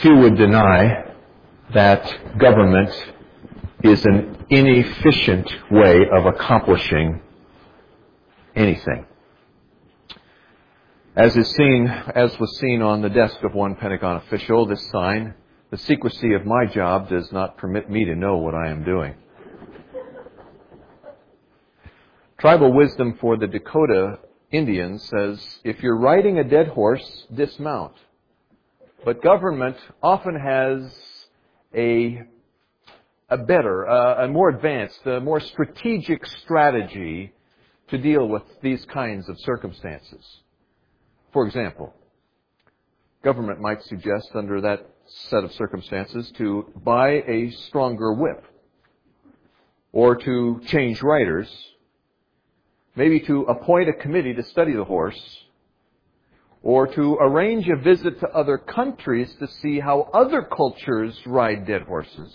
Few would deny that government is an inefficient way of accomplishing anything. As was seen on the desk of one Pentagon official, this sign, "The secrecy of my job does not permit me to know what I am doing." Tribal wisdom for the Dakota Indians says, if you're riding a dead horse, dismount. But government often has a better, a more advanced, a more strategic strategy to deal with these kinds of circumstances. For example, government might suggest under that set of circumstances to buy a stronger whip, or to change riders, maybe to appoint a committee to study the horse, or to arrange a visit to other countries to see how other cultures ride dead horses,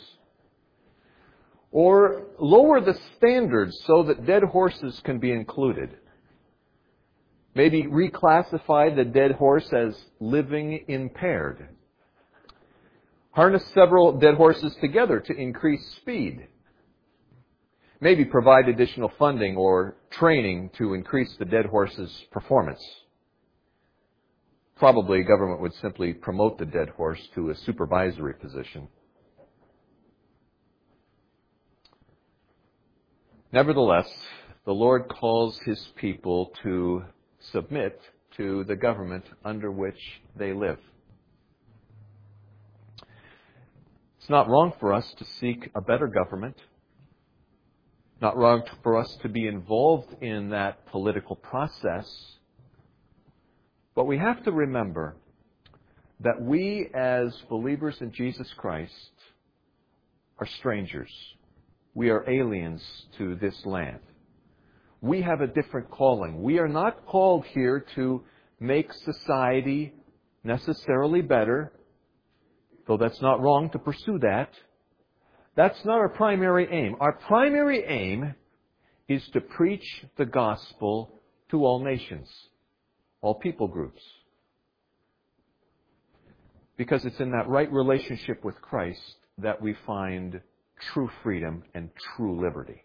or lower the standards so that dead horses can be included. Maybe reclassify the dead horse as living impaired. Harness several dead horses together to increase speed. Maybe provide additional funding or training to increase the dead horse's performance. Probably government would simply promote the dead horse to a supervisory position. Nevertheless, the Lord calls His people to submit to the government under which they live. It's not wrong for us to seek a better government. Not wrong for us to be involved in that political process. But we have to remember that we as believers in Jesus Christ are strangers. We are aliens to this land. We have a different calling. We are not called here to make society necessarily better, though that's not wrong to pursue that. That's not our primary aim. Our primary aim is to preach the gospel to all nations, all people groups. Because it's in that right relationship with Christ that we find true freedom and true liberty.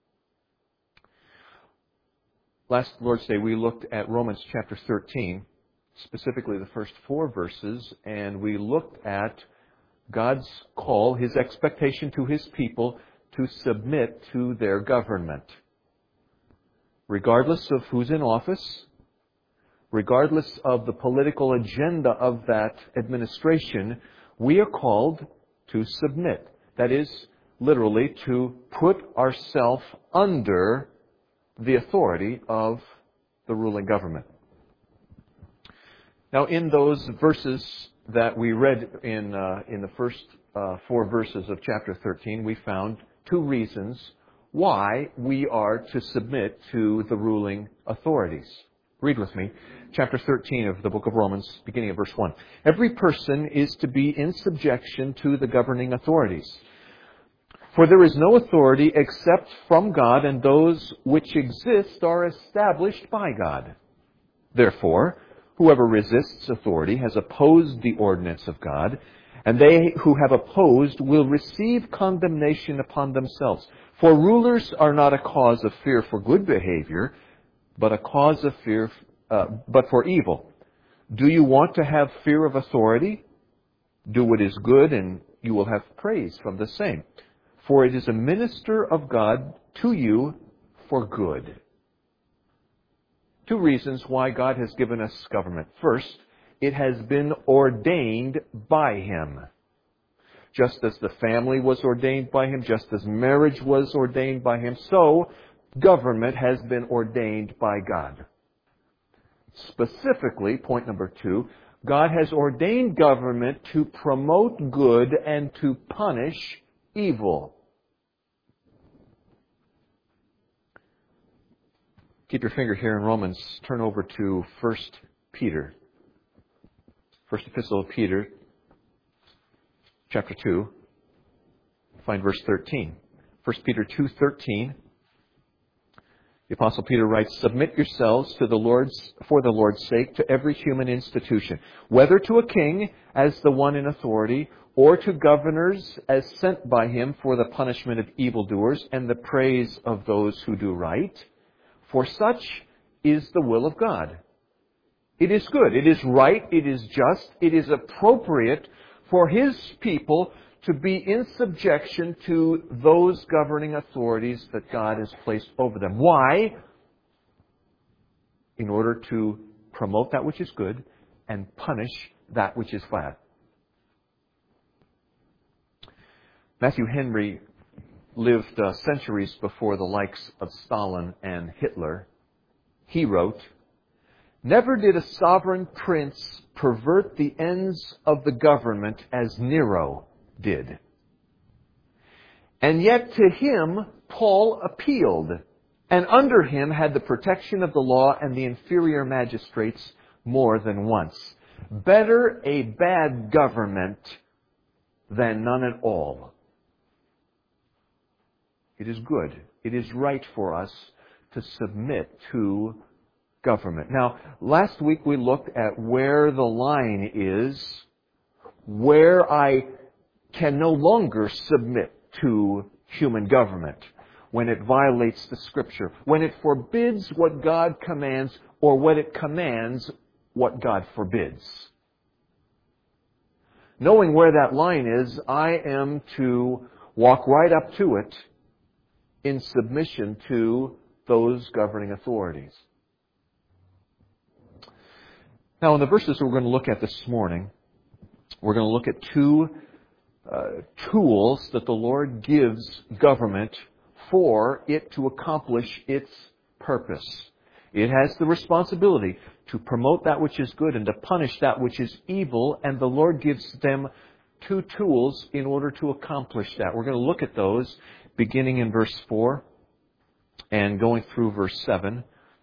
Last Lord's Day, we looked at Romans chapter 13, specifically the first 4 verses, and we looked at God's call, His expectation to His people to submit to their government. Regardless of who's in office, regardless of the political agenda of that administration, we are called to submit. That is, literally, to put ourselves under the authority of the ruling government. Now, in those verses that we read in the first 4 verses of chapter 13, we found 2 reasons why we are to submit to the ruling authorities. Read with me, chapter 13 of the book of Romans, beginning at verse 1. Every person is to be in subjection to the governing authorities. For there is no authority except from God, and those which exist are established by God. Therefore, whoever resists authority has opposed the ordinance of God, and they who have opposed will receive condemnation upon themselves. For rulers are not a cause of fear for good behavior, but a cause of fear, but for evil. Do you want to have fear of authority? Do what is good, and you will have praise from the same. For it is a minister of God to you for good. 2 reasons why God has given us government. First, it has been ordained by Him. Just as the family was ordained by Him, just as marriage was ordained by Him, so government has been ordained by God. Specifically, point number 2, God has ordained government to promote good and to punish evil. Keep your finger here in Romans. Turn over to 1 Peter. First Epistle of Peter, chapter 2. Find verse 13. 1 Peter 2:13. The Apostle Peter writes, "Submit yourselves for the Lord's sake, to every human institution, whether to a king as the one in authority, or to governors as sent by him for the punishment of evildoers and the praise of those who do right. For such is the will of God." It is good, it is right, it is just, it is appropriate for His people to be in subjection to those governing authorities that God has placed over them. Why? In order to promote that which is good and punish that which is bad. Matthew Henry lived centuries before the likes of Stalin and Hitler. He wrote, "Never did a sovereign prince pervert the ends of the government as Nero did. And yet to him Paul appealed, and under him had the protection of the law and the inferior magistrates more than once. Better a bad government than none at all." It is good, it is right for us to submit to government. Now, last week we looked at where the line is, where I can no longer submit to human government, when it violates the Scripture, when it forbids what God commands, or when it commands what God forbids. Knowing where that line is, I am to walk right up to it in submission to those governing authorities. Now, in the verses we're going to look at this morning, we're going to look at two tools that the Lord gives government for it to accomplish its purpose. It has the responsibility to promote that which is good and to punish that which is evil, and the Lord gives them two tools in order to accomplish that. We're going to look at those beginning in verse 4 and going through verse 7.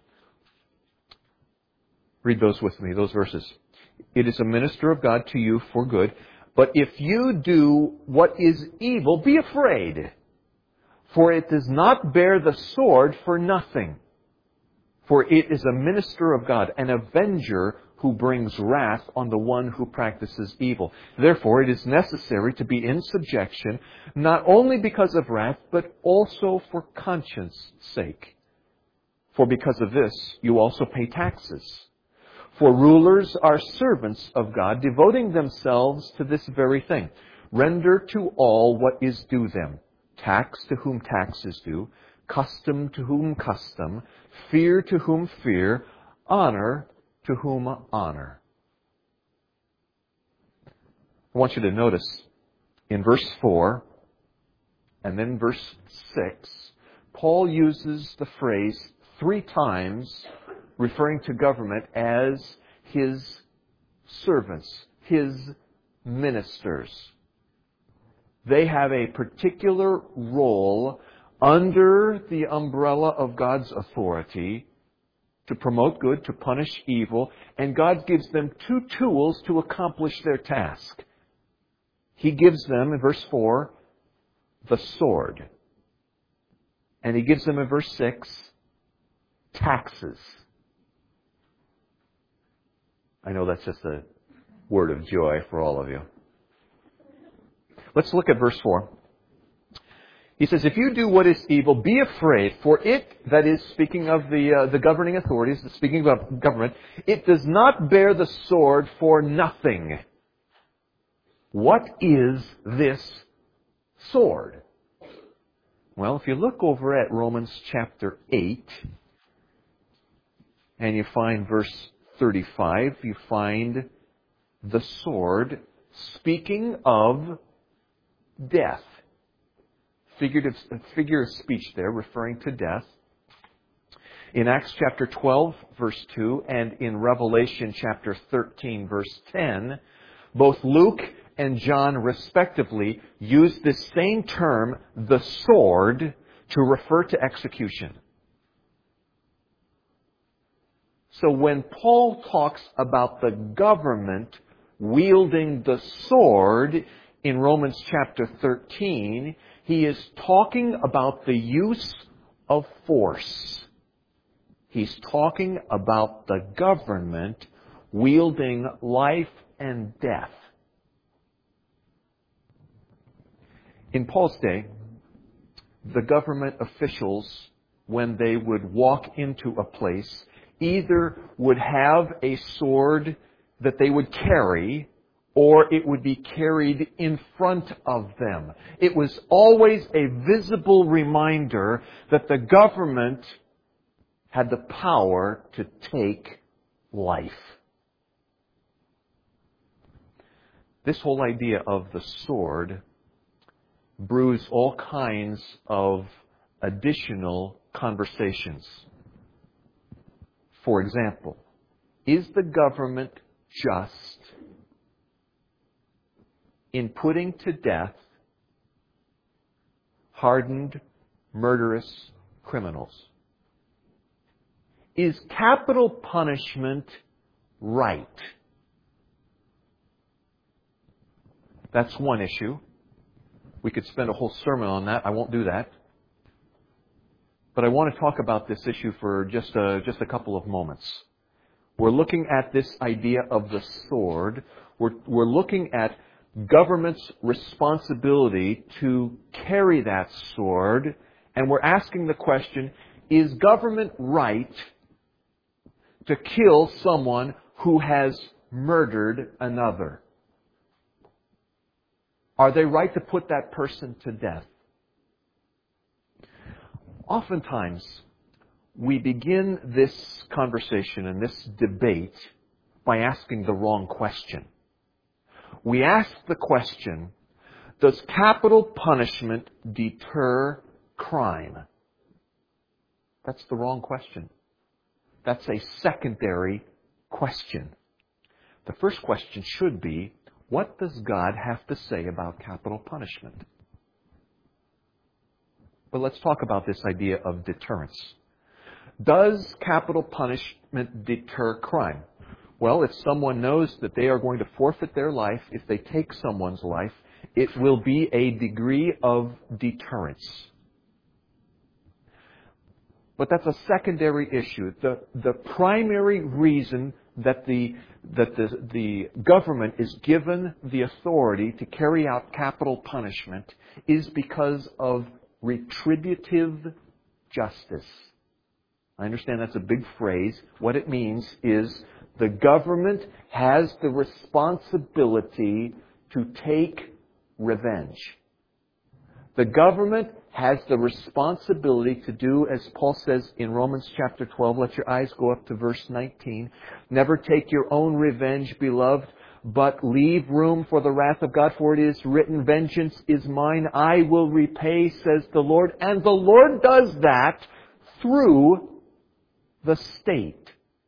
Read those with me, those verses. "It is a minister of God to you for good. But if you do what is evil, be afraid. For it does not bear the sword for nothing. For it is a minister of God, an avenger who brings wrath on the one who practices evil. Therefore, it is necessary to be in subjection, not only because of wrath, but also for conscience sake. For because of this, you also pay taxes. For rulers are servants of God, devoting themselves to this very thing. Render to all what is due them. Tax to whom tax is due. Custom to whom custom. Fear to whom fear. Honor to whom honor." I want you to notice in verse 4 and then verse 6, Paul uses the phrase 3 times referring to government as His servants, His ministers. They have a particular role under the umbrella of God's authority to promote good, to punish evil, and God gives them 2 tools to accomplish their task. He gives them, in verse 4, the sword. And He gives them, in verse 6, taxes. I know that's just a word of joy for all of you. Let's look at verse 4. He says, "If you do what is evil, be afraid, for it," that is, speaking of the governing authorities, speaking of government, "it does not bear the sword for nothing." What is this sword? Well, if you look over at Romans chapter 8, and you find verse 35, you find the sword speaking of death. Figure of speech there, referring to death. In Acts chapter 12, verse 2, and in Revelation chapter 13, verse 10, both Luke and John respectively use this same term, the sword, to refer to execution. So when Paul talks about the government wielding the sword in Romans chapter 13, he is talking about the use of force. He's talking about the government wielding life and death. In Paul's day, the government officials, when they would walk into a place, either would have a sword that they would carry, or it would be carried in front of them. It was always a visible reminder that the government had the power to take life. This whole idea of the sword brews all kinds of additional conversations. For example, is the government just in putting to death hardened, murderous criminals? Is capital punishment right? That's one issue. We could spend a whole sermon on that. I won't do that. But I want to talk about this issue for just a couple of moments. We're looking at this idea of the sword. We're looking at government's responsibility to carry that sword. And we're asking the question, is government right to kill someone who has murdered another? Are they right to put that person to death? Oftentimes, we begin this conversation and this debate by asking the wrong question. We ask the question, does capital punishment deter crime? That's the wrong question. That's a secondary question. The first question should be, what does God have to say about capital punishment? But let's talk about this idea of deterrence. Does capital punishment deter crime? Well, if someone knows that they are going to forfeit their life if they take someone's life, it will be a degree of deterrence. But that's a secondary issue. The primary reason that the government is given the authority to carry out capital punishment is because of retributive justice. I understand that's a big phrase. What it means is the government has the responsibility to take revenge. The government has the responsibility to do, as Paul says in Romans chapter 12, let your eyes go up to verse 19. Never take your own revenge, beloved, but leave room for the wrath of God, for it is written, vengeance is mine, I will repay, says the Lord. And the Lord does that through the state.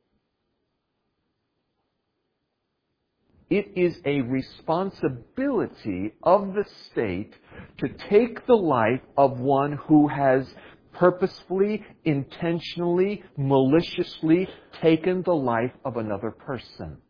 It is a responsibility of the state to take the life of one who has purposefully, intentionally, maliciously taken the life of another person.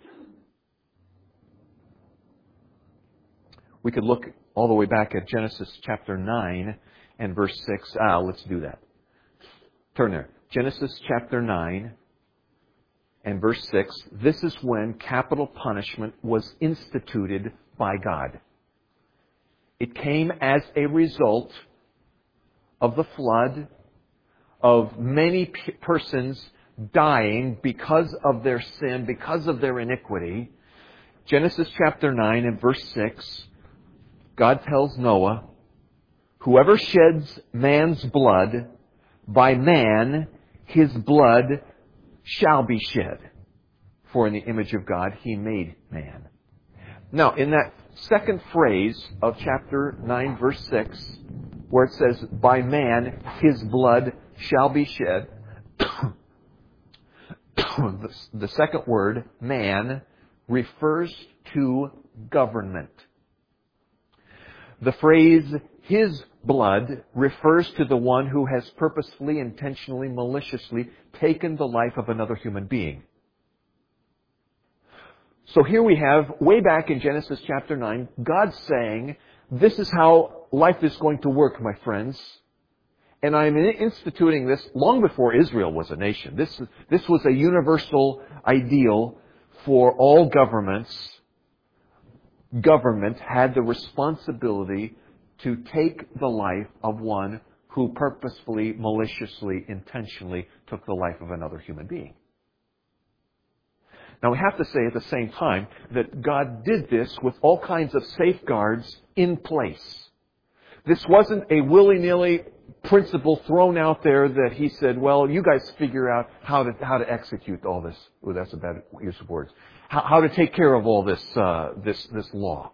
We could look all the way back at Genesis chapter 9 and verse 6. Let's do that. Turn there. Genesis chapter 9 and verse 6. This is when capital punishment was instituted by God. It came as a result of the flood, of many persons dying because of their sin, because of their iniquity. Genesis chapter 9 and verse 6, God tells Noah, whoever sheds man's blood, by man his blood shall be shed. For in the image of God he made man. Now, in that second phrase of chapter 9, verse 6, where it says, by man his blood shall be shed, the second word, man, refers to government. The phrase, his blood, refers to the one who has purposefully, intentionally, maliciously taken the life of another human being. So here we have, way back in Genesis chapter 9, God saying, this is how life is going to work, my friends. And I'm instituting this long before Israel was a nation. This was a universal ideal for all governments. Government had the responsibility to take the life of one who purposefully, maliciously, intentionally took the life of another human being. Now we have to say at the same time that God did this with all kinds of safeguards in place. This wasn't a willy-nilly principle thrown out there that He said, well, you guys figure out how to execute all this. Oh, that's a bad use of words. How to take care of all this law.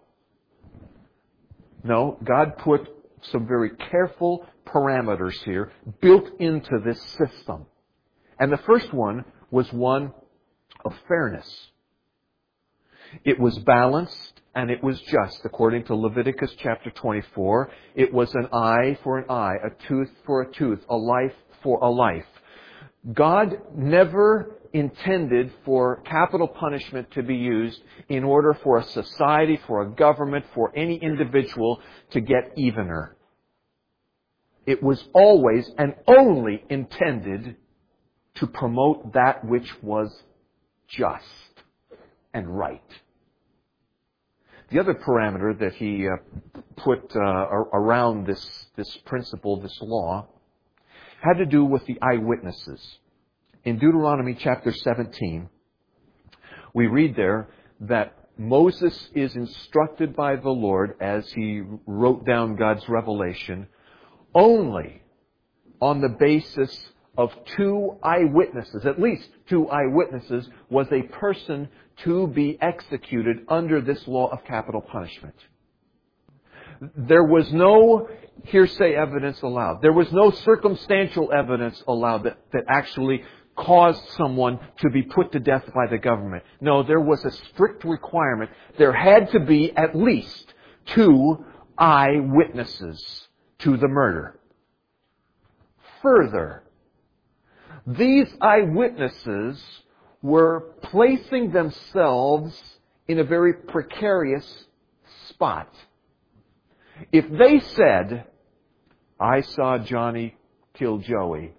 No, God put some very careful parameters here built into this system. And the first one was one of fairness. It was balanced and it was just. According to Leviticus chapter 24, it was an eye for an eye, a tooth for a tooth, a life for a life. God never intended for capital punishment to be used in order for a society, for a government, for any individual to get evener. It was always and only intended to promote that which was just and right. The other parameter that He put around this principle, this law, had to do with the eyewitnesses. In Deuteronomy chapter 17, we read there that Moses is instructed by the Lord as he wrote down God's revelation only on the basis of 2 eyewitnesses. At least 2 eyewitnesses was a person to be executed under this law of capital punishment. There was no hearsay evidence allowed. There was no circumstantial evidence allowed that actually caused someone to be put to death by the government. No, there was a strict requirement. There had to be at least 2 eyewitnesses to the murder. Further, these eyewitnesses were placing themselves in a very precarious spot. If they said, I saw Johnny kill Joey,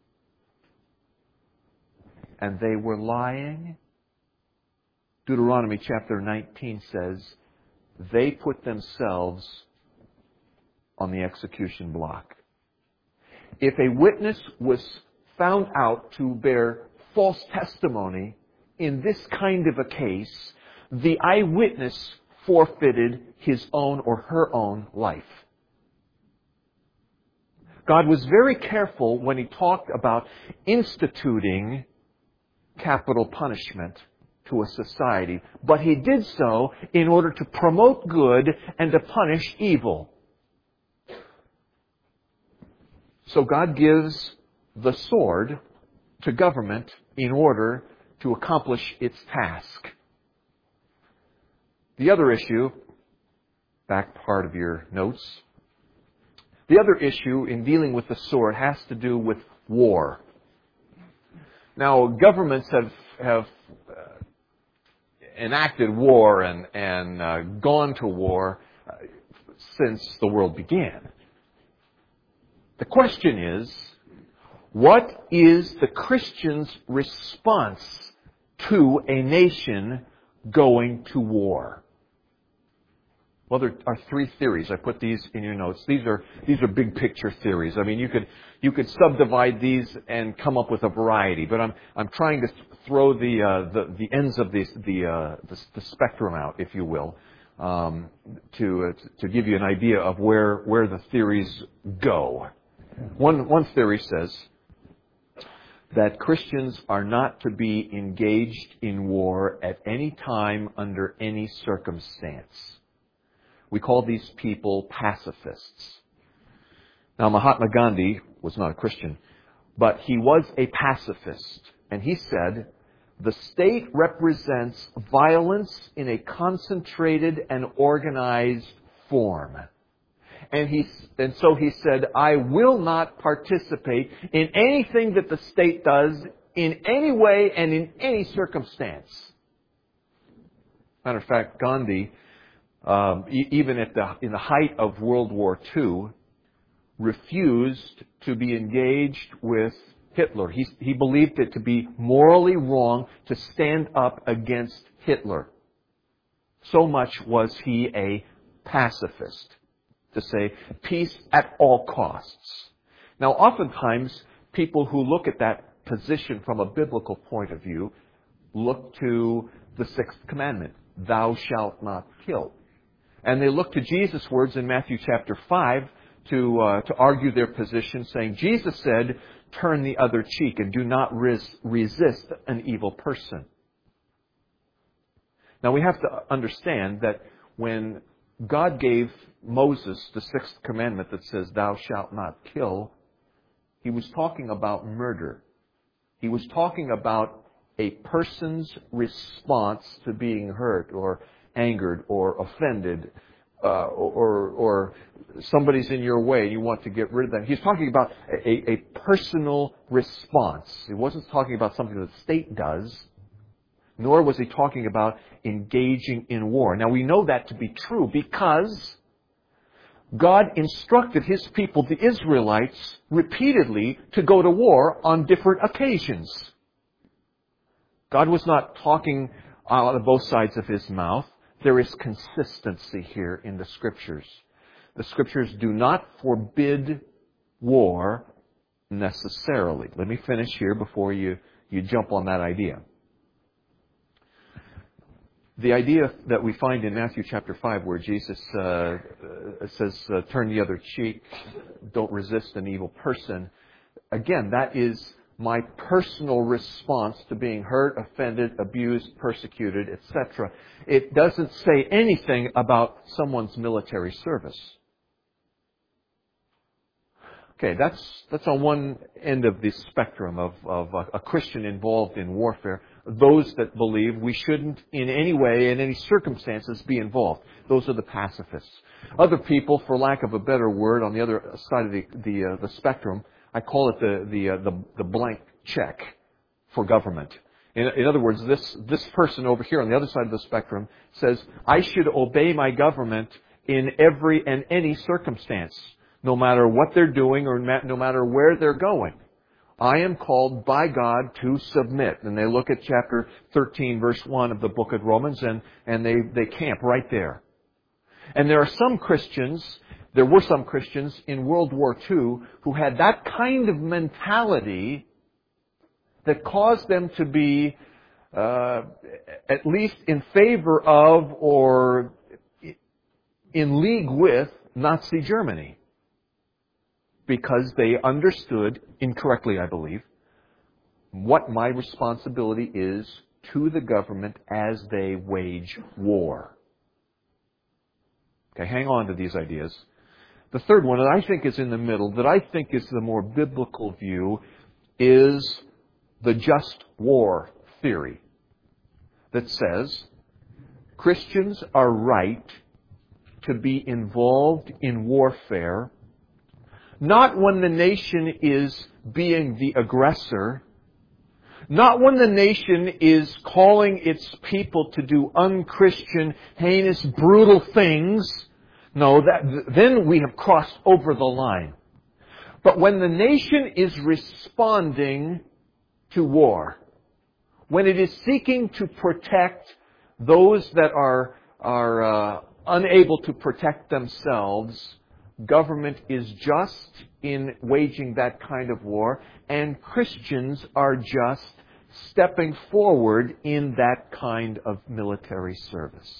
and they were lying, Deuteronomy chapter 19 says, they put themselves on the execution block. If a witness was found out to bear false testimony in this kind of a case, the eyewitness forfeited his own or her own life. God was very careful when He talked about instituting capital punishment to a society, but He did so in order to promote good and to punish evil. So God gives the sword to government in order to accomplish its task. The other issue, back part of your notes, the other issue in dealing with the sword has to do with war. Now, governments have enacted war and gone to war since the world began. The question is, what is the Christian's response to a nation going to war? Well, there are 3 theories. I put these in your notes. These are big picture theories. I mean, you could subdivide these and come up with a variety. But I'm trying to throw the ends of the spectrum out, if you will, to give you an idea of where the theories go. One theory says that Christians are not to be engaged in war at any time under any circumstance. We call these people pacifists. Now, Mahatma Gandhi was not a Christian, but he was a pacifist. And he said, the state represents violence in a concentrated and organized form. And so he said, I will not participate in anything that the state does in any way and in any circumstance. Matter of fact, Gandhi, even in the height of World War II, refused to be engaged with Hitler. He believed it to be morally wrong to stand up against Hitler. So much was he a pacifist, to say peace at all costs. Now, oftentimes, people who look at that position from a biblical point of view look to the sixth commandment, thou shalt not kill. And they look to Jesus' words in Matthew chapter 5 to argue their position, saying, Jesus said, turn the other cheek and do not resist an evil person. Now we have to understand that when God gave Moses the sixth commandment that says, thou shalt not kill, he was talking about murder. He was talking about a person's response to being hurt or angered or offended, or somebody's in your way and you want to get rid of them. He's talking about a personal response. He wasn't talking about something that the state does, nor was he talking about engaging in war. Now we know that to be true because God instructed His people, the Israelites, repeatedly to go to war on different occasions. God was not talking out of both sides of His mouth. There is consistency here in the Scriptures. The Scriptures do not forbid war necessarily. Let me finish here before you jump on that idea. The idea that we find in Matthew chapter 5 where Jesus says, turn the other cheek, don't resist an evil person. Again, that is my personal response to being hurt, offended, abused, persecuted, etc. It doesn't say anything about someone's military service. Okay, that's on one end of the spectrum of a Christian involved in warfare. Those that believe we shouldn't in any way, in any circumstances, be involved. Those are the pacifists. Other people, for lack of a better word, on the other side of the spectrum, I call it the blank check for government. In other words, this person over here on the other side of the spectrum says, I should obey my government in every and any circumstance, no matter what they're doing or no matter where they're going. I am called by God to submit. And they look at chapter 13, verse 1 of the book of Romans, and they camp right there. And there were some Christians in World War II who had that kind of mentality that caused them to be at least in favor of or in league with Nazi Germany. Because they understood, incorrectly I believe, what my responsibility is to the government as they wage war. Okay, hang on to these ideas. The third one that I think is in the middle, that I think is the more biblical view, is the just war theory that says Christians are right to be involved in warfare, not when the nation is being the aggressor, not when the nation is calling its people to do unchristian, heinous, brutal things. No, then we have crossed over the line. But when the nation is responding to war, when it is seeking to protect those that are unable to protect themselves, government is just in waging that kind of war, and Christians are just stepping forward in that kind of military service.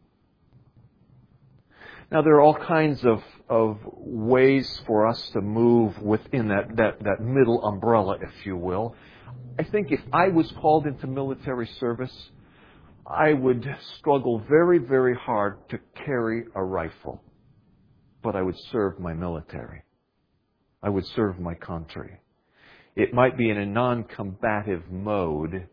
Now, there are all kinds of ways for us to move within that middle umbrella, if you will. I think if I was called into military service, I would struggle very, very hard to carry a rifle. But I would serve my military. I would serve my country. It might be in a non-combative mode,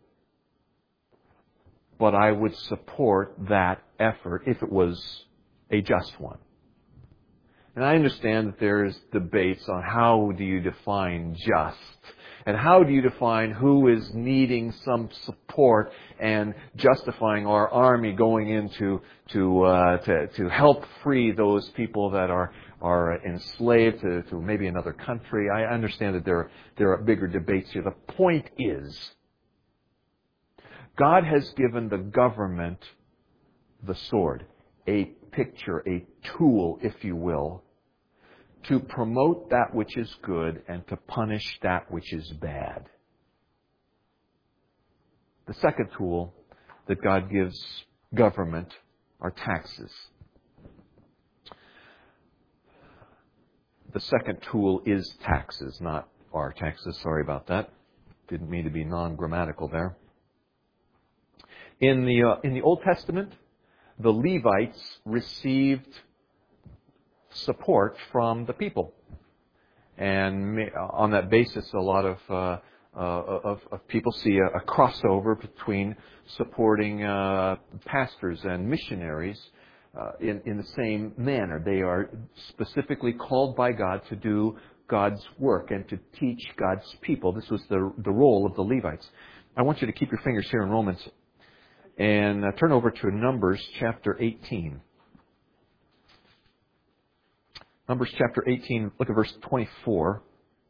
but I would support that effort if it was a just one. And I understand that there's debates on how do you define just. And how do you define who is needing some support and justifying our army going in to help free those people that are enslaved to maybe another country? I understand that there are bigger debates here. The point is, God has given the government the sword, a picture, a tool, if you will, to promote that which is good and to punish that which is bad. The second tool that God gives government are taxes. The second tool is taxes, not our taxes. Sorry about that. Didn't mean to be non-grammatical there. In the Old Testament, the Levites received support from the people, and on that basis, a lot of people see a crossover between supporting pastors and missionaries in the same manner. They are specifically called by God to do God's work and to teach God's people. This was the role of the Levites. I want you to keep your fingers here in Romans and turn over to Numbers chapter 18. Numbers chapter 18, look at verse 24.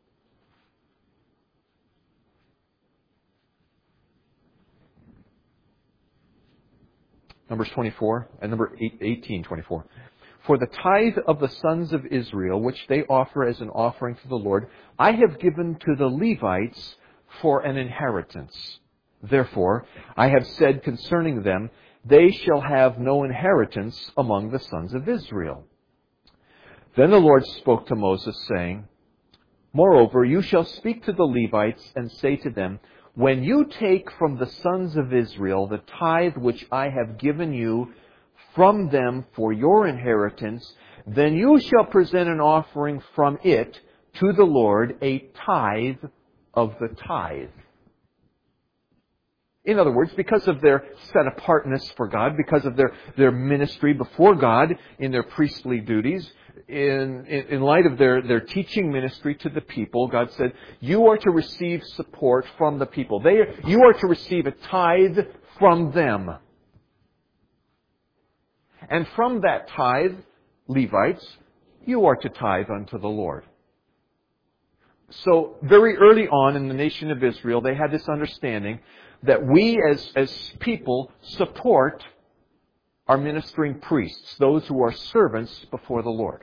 Numbers 24 and number 18:24. For the tithe of the sons of Israel, which they offer as an offering to the Lord, I have given to the Levites for an inheritance. Therefore, I have said concerning them, they shall have no inheritance among the sons of Israel. Then the Lord spoke to Moses, saying, Moreover, you shall speak to the Levites and say to them, When you take from the sons of Israel the tithe which I have given you from them for your inheritance, then you shall present an offering from it to the Lord, a tithe of the tithe. In other words, because of their set-apartness for God, because of their ministry before God in their priestly duties, in light of their teaching ministry to the people, God said, you are to receive support from the people. You are to receive a tithe from them. And from that tithe, Levites, you are to tithe unto the Lord. So very early on in the nation of Israel, they had this understanding that we as people support our ministering priests, those who are servants before the Lord.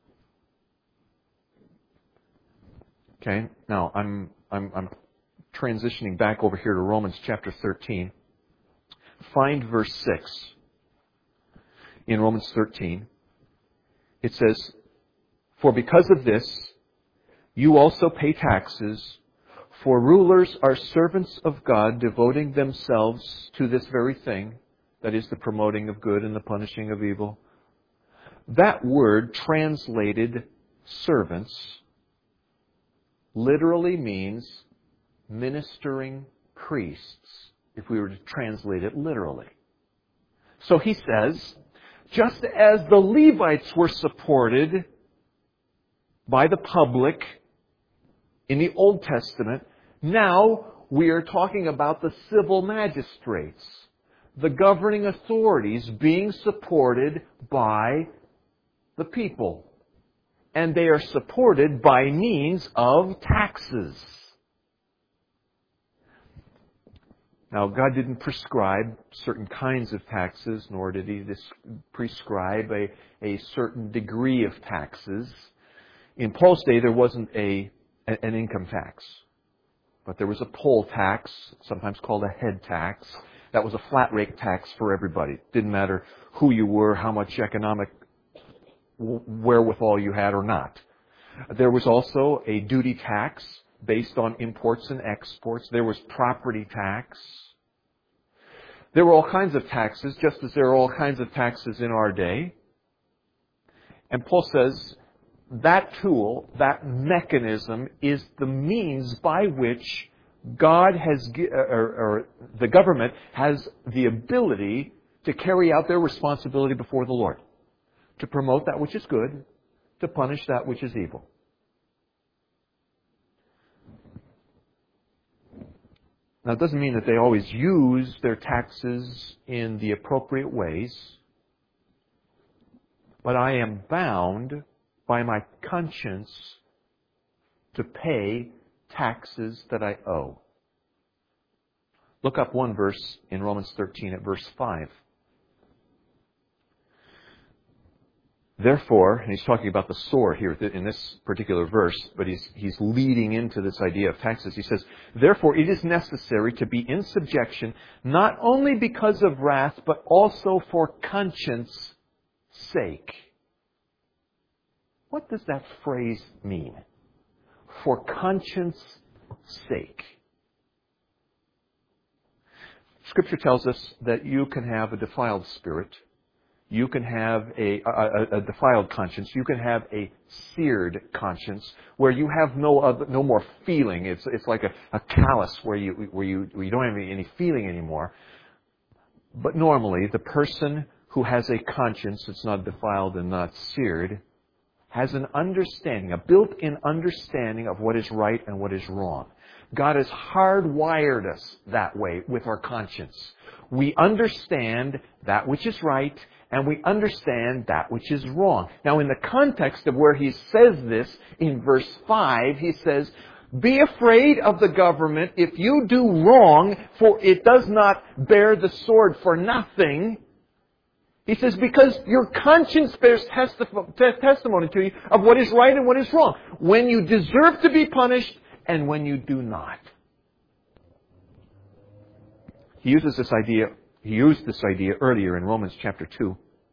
Okay, now I'm transitioning back over here to Romans chapter 13. Find verse 6. In Romans 13, it says, For because of this, you also pay taxes, for rulers are servants of God, devoting themselves to this very thing, that is, the promoting of good and the punishing of evil. That word, translated servants, literally means ministering priests, if we were to translate it literally. So he says, just as the Levites were supported by the public in the Old Testament, now we are talking about the civil magistrates, the governing authorities being supported by the people. And they are supported by means of taxes. Now, God didn't prescribe certain kinds of taxes, nor did He prescribe a certain degree of taxes. In Paul's day, there wasn't an income tax. But there was a poll tax, sometimes called a head tax. That was a flat rate tax for everybody. It didn't matter who you were, how much economic wherewithal you had or not. There was also a duty tax based on imports and exports. There was property tax. There were all kinds of taxes, just as there are all kinds of taxes in our day. And Paul says that tool, that mechanism, is the means by which God has, or the government has the ability to carry out their responsibility before the Lord, to promote that which is good, to punish that which is evil. Now, it doesn't mean that they always use their taxes in the appropriate ways, but I am bound by my conscience to pay taxes that I owe. Look up one verse in Romans 13 at verse 5. Therefore, and he's talking about the sword here in this particular verse, but he's leading into this idea of taxes. He says, therefore it is necessary to be in subjection, not only because of wrath, but also for conscience sake. What does that phrase mean? For conscience sake. Scripture tells us that you can have a defiled spirit. You can have a defiled conscience. You can have a seared conscience where you have no more feeling. It's like a callus where you don't have any feeling anymore. But normally, the person who has a conscience that's not defiled and not seared has an understanding, a built-in understanding of what is right and what is wrong. God has hardwired us that way with our conscience. We understand that which is right, and we understand that which is wrong. Now, in the context of where he says this, in verse 5, he says, be afraid of the government if you do wrong, for it does not bear the sword for nothing. He says, because your conscience bears testimony to you of what is right and what is wrong. When you deserve to be punished, and when you do not. He used this idea earlier in Romans chapter 2,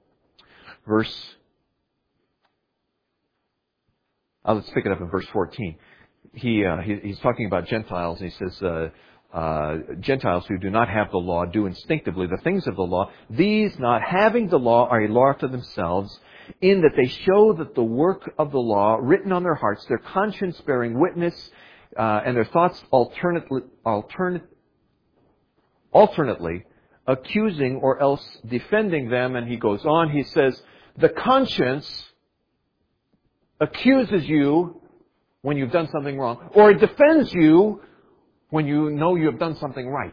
let's pick it up in verse 14. He's talking about Gentiles, and he says, Gentiles who do not have the law do instinctively the things of the law. These, not having the law, are a law to themselves, in that they show that the work of the law, written on their hearts, their conscience bearing witness, and their thoughts alternately accusing or else defending them. And he goes on, he says, the conscience accuses you when you've done something wrong, or it defends you when you know you have done something right.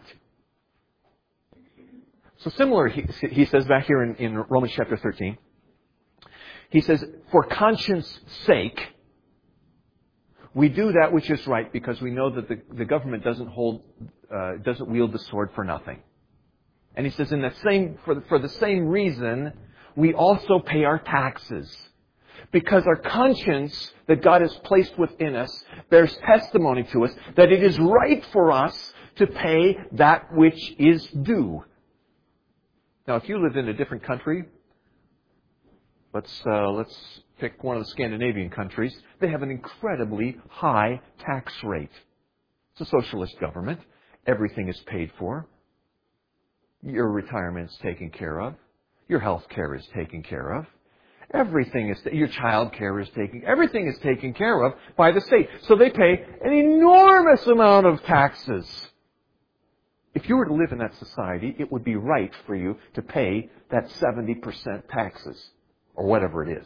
So similar, he says back here in Romans chapter 13, he says, for conscience sake, we do that which is right because we know that the government doesn't wield the sword for nothing. And he says, for the same reason, we also pay our taxes. Because our conscience that God has placed within us bears testimony to us that it is right for us to pay that which is due. Now, if you lived in a different country, let's pick one of the Scandinavian countries. They have an incredibly high tax rate. It's a socialist government. Everything is paid for. Your retirement is taken care of. Your health care is taken care of. Your child care is everything is taken care of by the state. So they pay an enormous amount of taxes. If you were to live in that society, it would be right for you to pay that 70% taxes, or whatever it is.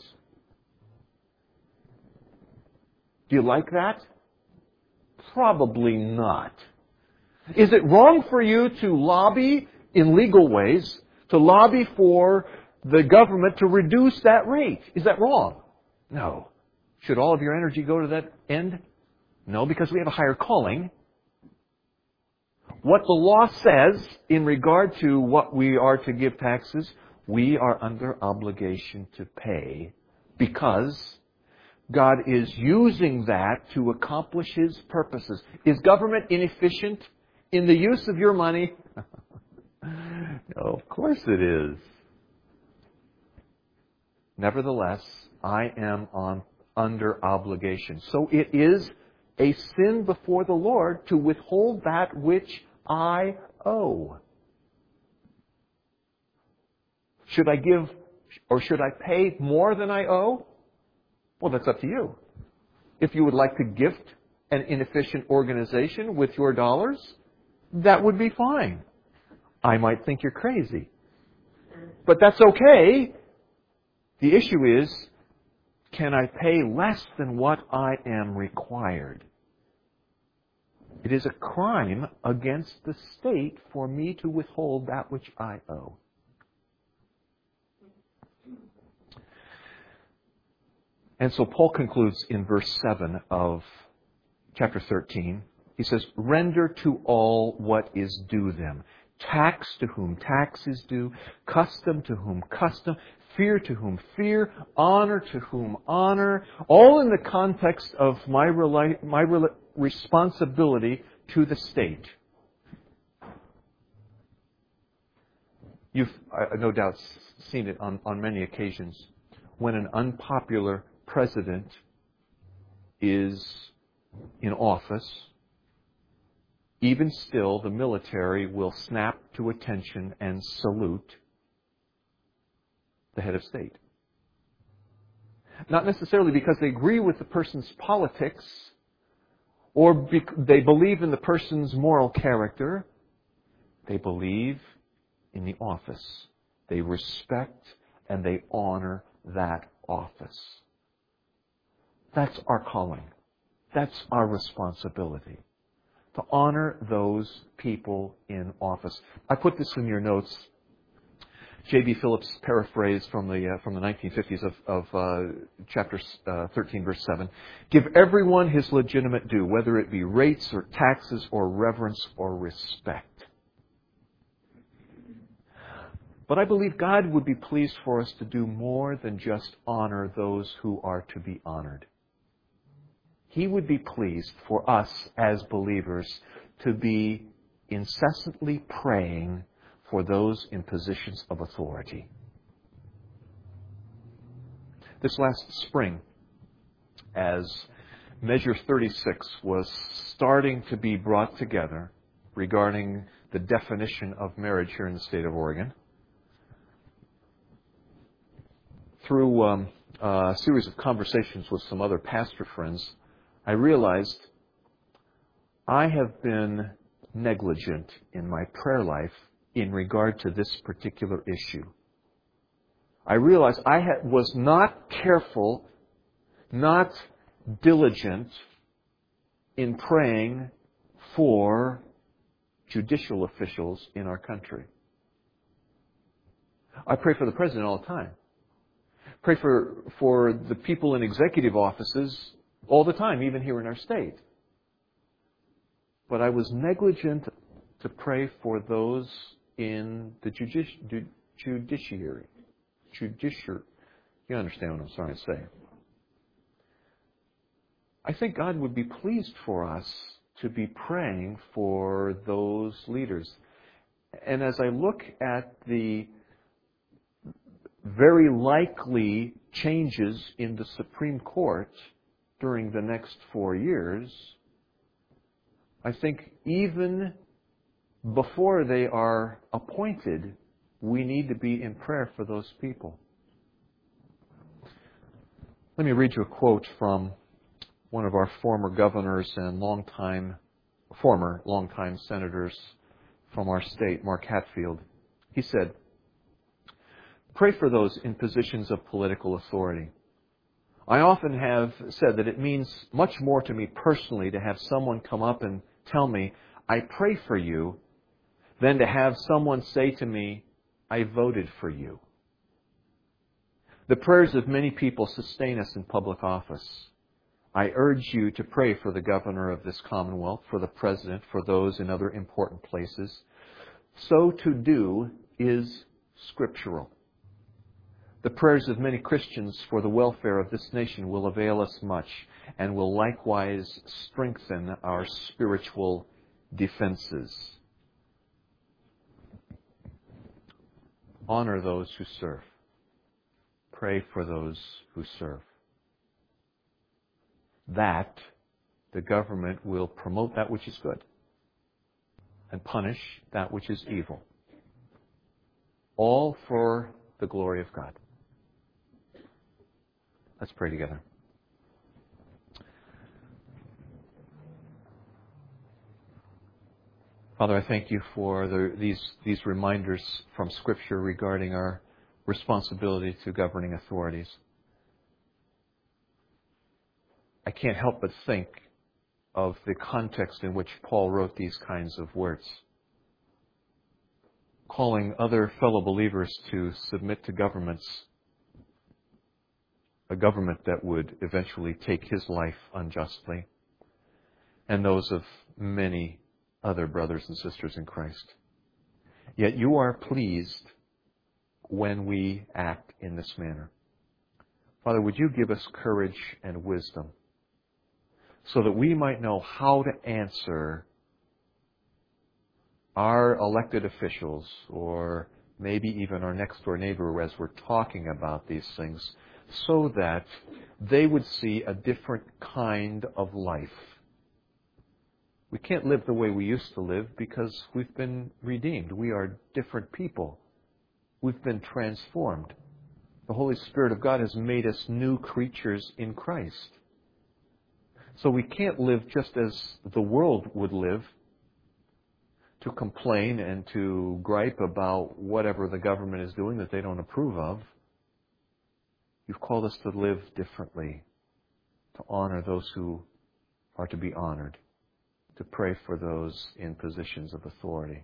Do you like that? Probably not. Is it wrong for you to lobby in legal ways, to lobby for the government to reduce that rate? Is that wrong? No. Should all of your energy go to that end? No, because we have a higher calling. What the law says in regard to what we are to give taxes, we are under obligation to pay because God is using that to accomplish His purposes. Is government inefficient in the use of your money? No, of course it is. Nevertheless, I am under obligation. So it is a sin before the Lord to withhold that which I owe. Should I give or should I pay more than I owe? Well, that's up to you. If you would like to gift an inefficient organization with your dollars, that would be fine. I might think you're crazy. But that's okay. The issue is, can I pay less than what I am required? It is a crime against the state for me to withhold that which I owe. And so Paul concludes in verse 7 of chapter 13. He says, "Render to all what is due them. Tax to whom tax is due, custom to whom custom, fear to whom fear, honor to whom honor," all in the context of my responsibility to the state. You've no doubt seen it on many occasions. When an unpopular president is in office, even still, the military will snap to attention and salute the head of state. Not necessarily because they agree with the person's politics or they believe in the person's moral character. They believe in the office. They respect and they honor that office. That's our calling. That's our responsibility. To honor those people in office. I put this in your notes. J.B. Phillips' paraphrase from the 1950s of chapter 13, verse 7. "Give everyone his legitimate due, whether it be rates or taxes or reverence or respect." But I believe God would be pleased for us to do more than just honor those who are to be honored. He would be pleased for us as believers to be incessantly praying for those in positions of authority. This last spring, as Measure 36 was starting to be brought together regarding the definition of marriage here in the state of Oregon, through a series of conversations with some other pastor friends, I realized I have been negligent in my prayer life in regard to this particular issue. I realized I was not careful, not diligent in praying for judicial officials in our country. I pray for the president all the time. Pray for the people in executive offices all the time, even here in our state. But I was negligent to pray for those in the judiciary. You understand what I'm trying to say. I think God would be pleased for us to be praying for those leaders. And as I look at the very likely changes in the Supreme Court during the next 4 years, I think even before they are appointed, we need to be in prayer for those people. Let me read you a quote from one of our former governors and former longtime senators from our state, Mark Hatfield. He said, "Pray for those in positions of political authority. I often have said that it means much more to me personally to have someone come up and tell me, 'I pray for you,' than to have someone say to me, 'I voted for you.' The prayers of many people sustain us in public office. I urge you to pray for the governor of this Commonwealth, for the president, for those in other important places. So to do is scriptural. The prayers of many Christians for the welfare of this nation will avail us much and will likewise strengthen our spiritual defenses." Honor those who serve. Pray for those who serve. That the government will promote that which is good and punish that which is evil. All for the glory of God. Let's pray together. Father, I thank you for these reminders from Scripture regarding our responsibility to governing authorities. I can't help but think of the context in which Paul wrote these kinds of words, calling other fellow believers to submit to governments, a government that would eventually take his life unjustly, and those of many other brothers and sisters in Christ. Yet you are pleased when we act in this manner. Father, would you give us courage and wisdom so that we might know how to answer our elected officials, or maybe even our next door neighbor as we're talking about these things, so that they would see a different kind of life. We can't live the way we used to live because we've been redeemed. We are different people. We've been transformed. The Holy Spirit of God has made us new creatures in Christ. So we can't live just as the world would live, to complain and to gripe about whatever the government is doing that they don't approve of. You've called us to live differently, to honor those who are to be honored, to pray for those in positions of authority.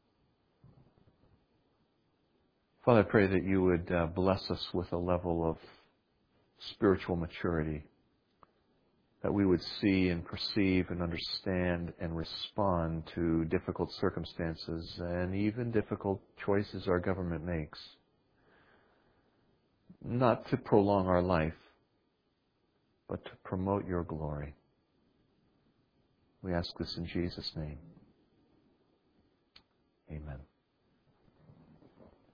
Father, I pray that you would bless us with a level of spiritual maturity, that we would see and perceive and understand and respond to difficult circumstances and even difficult choices our government makes, not to prolong our life, but to promote your glory. We ask this in Jesus' name. Amen.